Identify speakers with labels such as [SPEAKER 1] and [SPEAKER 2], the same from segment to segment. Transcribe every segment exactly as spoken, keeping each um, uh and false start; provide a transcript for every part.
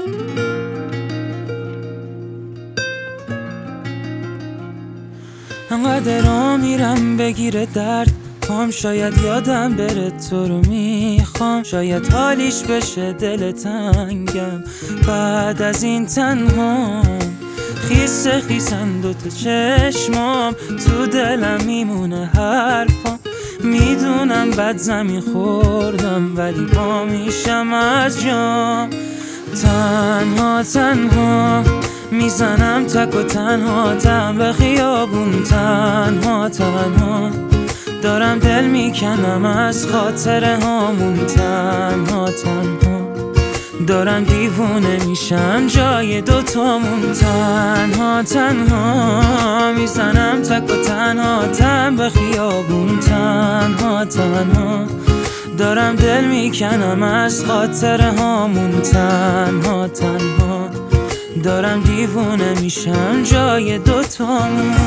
[SPEAKER 1] انقدر را میرم بگیره درد پام، شاید یادم بره تو رو میخوام، شاید حالیش بشه دل تنگم بعد از این تنها. خیسه خیسن دوتا چشمام، تو دلم میمونه حرفام، میدونم بد زمین خوردم ولی پا میشم از جام. تنها تنها میزنم تک و تنها تم به خیابون، تنها تنها دارم دل میکنم از خاطره هامون، تنها تنها دارم دیوونه میشم جای دوتامون. تنها تنها میزنم تک و تنها تم به خیابون، تنها تنها دارم دل میکنم از خاطره هامون، تنها تنها دارم دیوونه میشم جای دوتامون.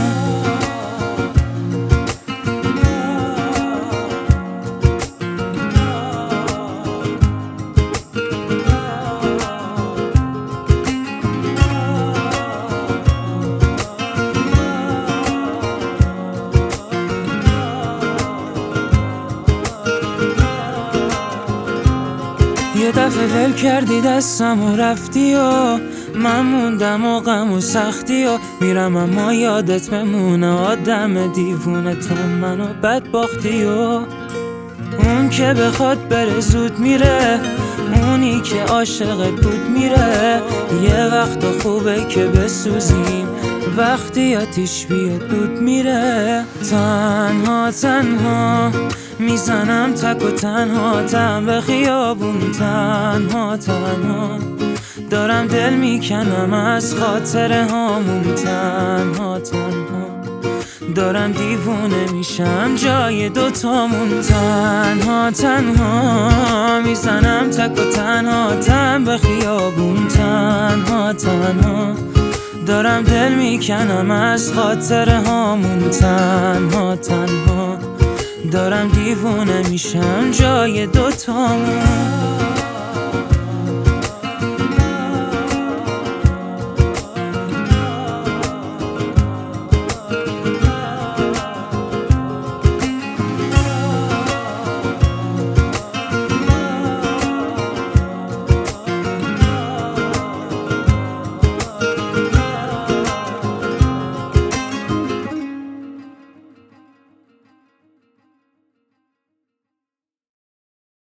[SPEAKER 1] یه دفعه ول کردی دستم و رفتی و من موندم و غم و سختی و میرم اما یادت بمونه آدم دیوونه تو منو بد باختی و اون که بخواد بره زود میره، اونی که عاشقت بود میره. یه وقت خوبه که بسوزیم وقتی آتیش بیاد دود میره. تنها تنها میزنم تک و تنها تم به خیابون، تنها تنها دارم دل میکنم از خاطره هامون، تنها تنها دارم دیوونه میشم جای دوتامون. تنها تنها میزنم تک و تنها تم به خیابون، تنها تنها دارم دل میکنم از خاطره هامون، تنها تنها دارم دیوونه میشم جای دوتامون.